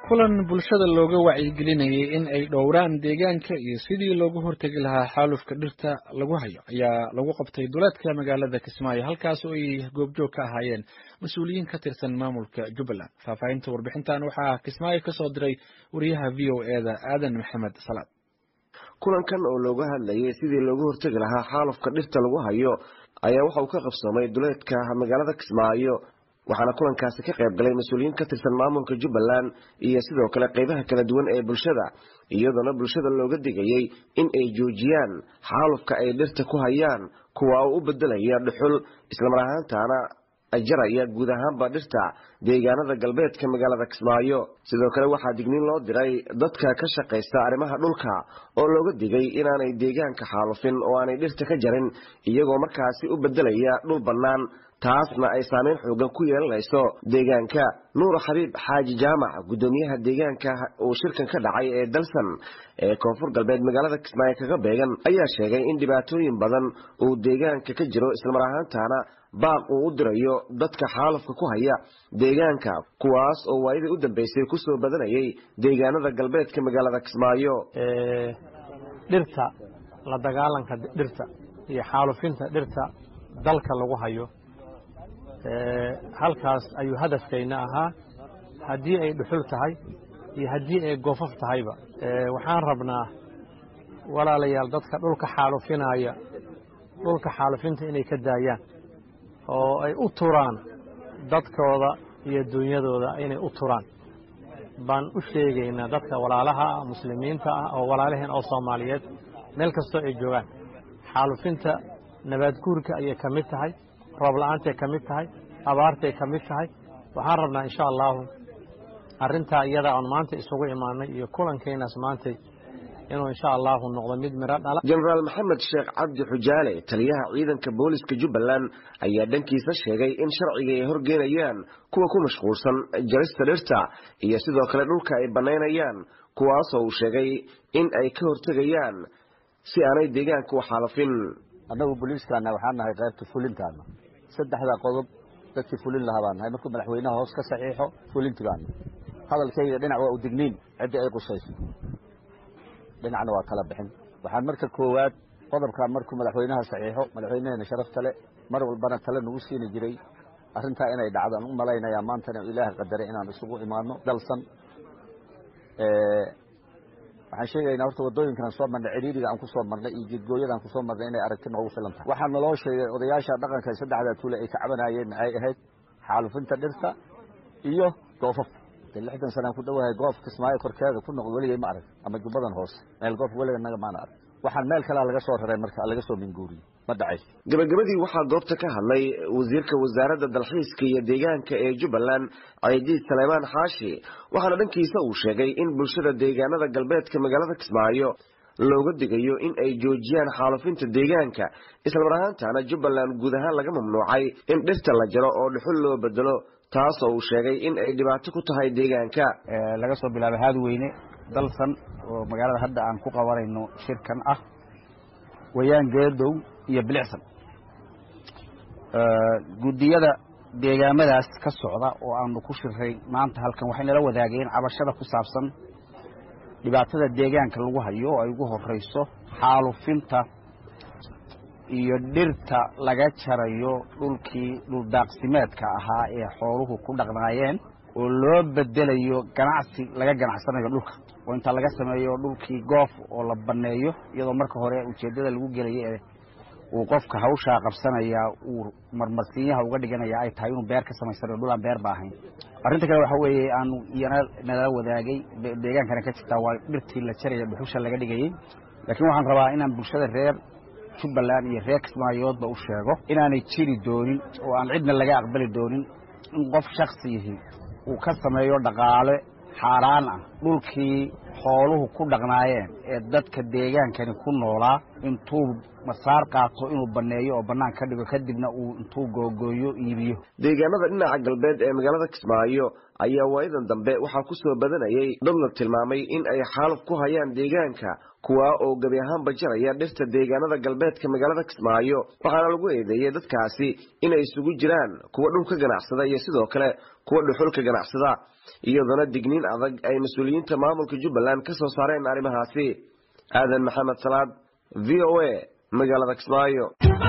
kulan bulshada looga wacyigelinayay in ay dhowraan deegaanka iyo sidii loogu hortagi lahaa xaalufka dhirta lagu hayo ayaa lagu qabtay duleedka magaalada Kismaayo halkaas oo ay goobjoog ka ahaayeen mas'uuliyiin ka tirsan maamulka Jubbaland. Faahfaahinta warbixintan waxaa Kismaayo ka soo diray wariyaha VOA-da Aadan Maxamed Salaad. kulankan oo looga hadlayay sidii loogu hortagi lahaa xaalufka dhirta lagu hayo ayaa waxa uu ka qabsoomay duleedka magaalada Kismaayo waxaana kulankaasi ka qayb galay mas'uuliyiin ka tirsan maamulka Jubbaland iyo sidoo kale qaybaha kala duwan ee bulshada iyadoo bulshada looga digayay in ay joojiyaan xaalufka ay dhirta ku hayaan kuwa u bedelaya dhuxul isla mar ahaantaana ajaraya guud ahaanba dhirta deegaanada galbeedka magaalada Kismaayo sidoo kale waxaa digniin loo diray dadka ka shaqeysta arrimaha dhulka oo looga digay inaanay deegaanka xaalufin oo aanay dhirta ka jarin iyagoo markaasi u bedelaya dhul bannaan taasna ay saameyn xoogan ku yeelanayso deegaanka. Nuur Xabiib Xaaji Jaamac gudoomiyaha deegaanka oo shirkan ka dhacay ee dalsan ee koonfur galbeed magaalada Kismaayo kaga beegan ayaa sheegay in dhibaatooyin badan uu deegaanka ka jiro isla mar ahaantaana baaq uu u dirayo dadka xaalufka ku haya deegaanka kuwaas oo waayadii u dambeysay ku soo badanayay deegaanada galbeedka magaalada Kismaayo. dhirta la dagaalanka dhirta iyo xaalufinta dhirta dalka lagu hayo halkaas ayuu hadafkeena ahaa haddii ay dhuxul tahay iyo haddii ay goofaf tahayba waxaan rabnaa walaalayaal dadka dhulka xaalufinaya dhulka xaalufinta inay ka daayaan oo ay u turaan dadkooda iyo dunyadooda inay u turaan baan u sheegaynaa dadka walaalaha muslimiinta ah oo walaalaheen oo Soomaaliyeed meel kastoo ay joogaan xaalufinta nabaad guurka ayay ka mid tahay roob la'aanta ka mid tahay abaarta ka mid tahay waxaan rabnaa insha Allah arinta iyada aan maanta isugu imaanay iyo kulankeenaas maanta inuu insha Allah noqdo mid mira dhala. General Maxamed Sheekh Cabdi Xujaale taliyaha ciidanka booliska Jubbaland ayaa dhankiisa sheegay in sharciga ay horgeynayaan kuwa ku mashquulsan jarista dhirta iyo sidoo kale dhulka ay banaynayaan kuwaas oo uu sheegay in ay ka hortagayaan si aanay deegaanka u xaalufin. annagu booliiskana waxaan nahay qaybta fulintaana saddexda qodob dadkii fulin lahaa baan nahay markuu madaxweynaha hoos ka saxiixo fulintigaana hadalkayga dhinac waa u digniin cid ay qusayso dhinacna waa kala bixin waxaan marka koowaad qodobka markuu madaxweynaha saxiixo madaxweynaha sharafta leh mar walbana tala nagu siin jiray arinta inay dhacdaan u maleynaya maantana Ilaahay qadaray inaan isugu imaano dalsan waxaan sheegaynaa horta wadooyinkan soo marnay ciriiriga aan ku soo marnay iyo jidgooyadan ku soo marnay inay aragti noogu filan tahay waxaan naloo sheegay odayaasha dhaqanka saddexda tuule ay ka cabanayeen ay ahayd xaalufinta dhirta iyo goofaf 60 sano ku dhawahay goof Kismaayo korkeeda ku noqdo waligeey ma arag ama Jubbaland hoos meel goof waligeey naga ma arag waxaan meel kale laga soo raray marka laga soo minguuriyo ma dhacay. gabagabadii waxaa goobta ka hadlay wasiirka wasaaradda dalxiiska iyo deegaanka ee Jubbaland Ciidiid Saleymaan Xaashi waxaana dhankiisa uu sheegay in bulshada deegaanada galbeedka magaalada Kismaayo looga digayo in ay joojiyaan xaalufinta deegaanka isla mar ahaantaana Jubbaland guud ahaan laga mamnuucay in dhirta la jaro oo dhuxul loo bedelo taas oo uu sheegay in ay dhibaato ku tahay deegaanka. laga soo bilaabay Haadweyne dalsan oo magaalada hadda aan ku qabanayno shirkan ah wayaan geedow iyo bilicsan gudiyada deegaamadaas ka socda oo aanu ku shiray maanta halkan waxay nala wadaageen cabashada ku saabsan dhibaatada deegaanka lagu hayo oo ay ugu horeyso xaalufinta iyo dhirta laga jarayo dhulkii dhul daaqsimeedka ahaa ee xooluhu ku dhaqnaayeen oo loo bedelayo ganacsi laga ganacsanayo dhulka oo inta laga sameeyo dhulkii goof oo la baneeyo iyadoo marka hore ujeedada lagu geliyay uu qofka hawsha qabsanaya uu marmarsiyaha uga dhiganaya ay tahay inuu beer ka sameysanayo dhul aan beer baahayn. arrinta kale waxa weeye aanu nala wadaagay deegaankana ka jirta waa dhirtii la jarayo dhuxusha laga dhigayay laakiin waxaan rabaa inaan bulshada reer Jubbaland iyo reer Kismaayoodba u sheego inaanay jiri doonin oo aan cidna laga aqbali doonin in qof shakhsiyi uu ka sameeyo dhaqaale xaraan ah dhulkii xooluhu ku dhaqnaayeen ee dadka deegaankani ku noolaa intuu masaar qaato inuu baneeyo oo bannaan ka dhigo kadibna uu intuu googooyo iibiyo. deegaanada dhinaca galbeed ee magaalada Kismaayo ayaa waayadan dambe waxaa ku soo badanayay dad la tilmaamay in ay xaaluf ku hayaan deegaanka kuwa oo gabi ahaanba jaraya dhirta deegaanada galbeedka magaalada Kismaayo waxaana lagu eedeeyay dadkaasi inay isugu jiraan kuwa dhulka ganacsada iyo sidoo kale kuwa dhuxulka ganacsada iyadoo digniin adag ay mas'uuliyiinta maamulka Jubbaland ka soo saareen arrimahaasi. aadan maxamed salaad VOA magaalada Kismaayo.